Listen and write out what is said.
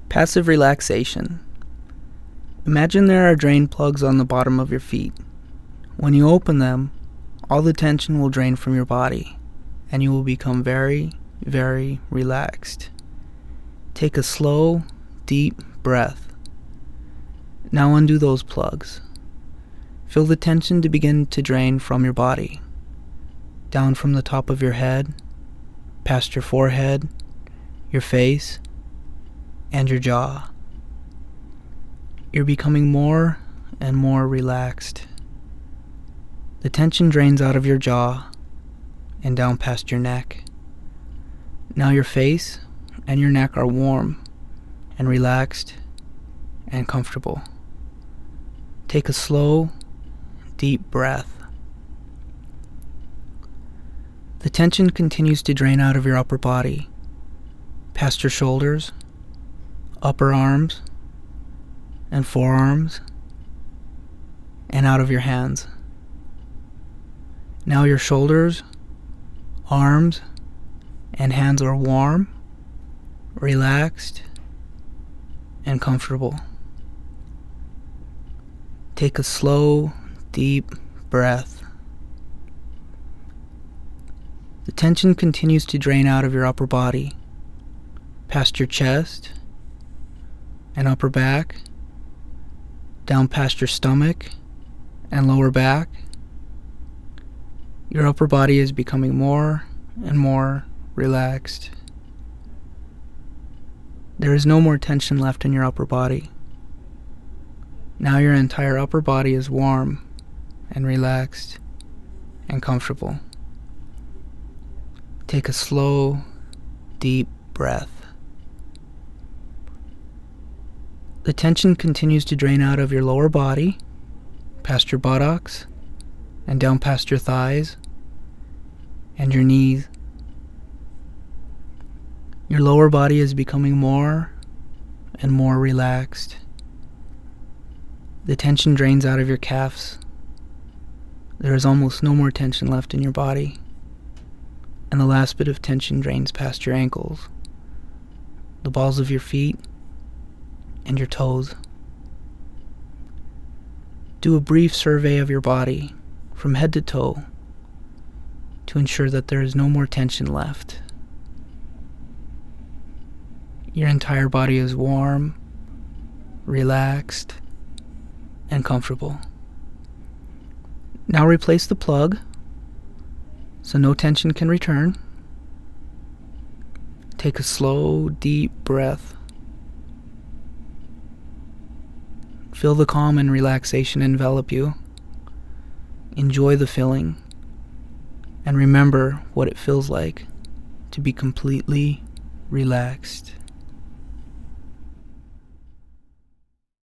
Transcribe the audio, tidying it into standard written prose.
Passive relaxation. Imagine there are drain plugs on the bottom of your feet. When you open them, all the tension will drain from your body, and you will become very, very relaxed. Take a slow, deep breath. Now undo those plugs. Feel the tension to begin to drain from your body, down from the top of your head, past your forehead, your face, and your jaw. You're becoming more and more relaxed. The tension drains out of your jaw and down past your neck. Now your face and your neck are warm and relaxed and comfortable. Take a slow, deep breath. The tension continues to drain out of your upper body, past your shoulders, upper arms, and forearms, and out of your hands. Now your shoulders, arms, and hands are warm, relaxed, and comfortable. Take a slow, deep breath. The tension continues to drain out of your upper body, past your chest and upper back, down past your stomach and lower back. Your upper body is becoming more and more relaxed. There is no more tension left in your upper body. Now your entire upper body is warm and relaxed and comfortable. Take a slow, deep breath. The tension continues to drain out of your lower body, past your buttocks, and down past your thighs and your knees. Your lower body is becoming more and more relaxed. The tension drains out of your calves. There is almost no more tension left in your body, and the last bit of tension drains past your ankles, the balls of your feet, and your toes. Do a brief survey of your body from head to toe to ensure that there is no more tension left. Your entire body is warm, relaxed, and comfortable. Now replace the plug so no tension can return. Take a slow, deep breath. Feel the calm and relaxation envelop you. Enjoy the feeling, and remember what it feels like to be completely relaxed.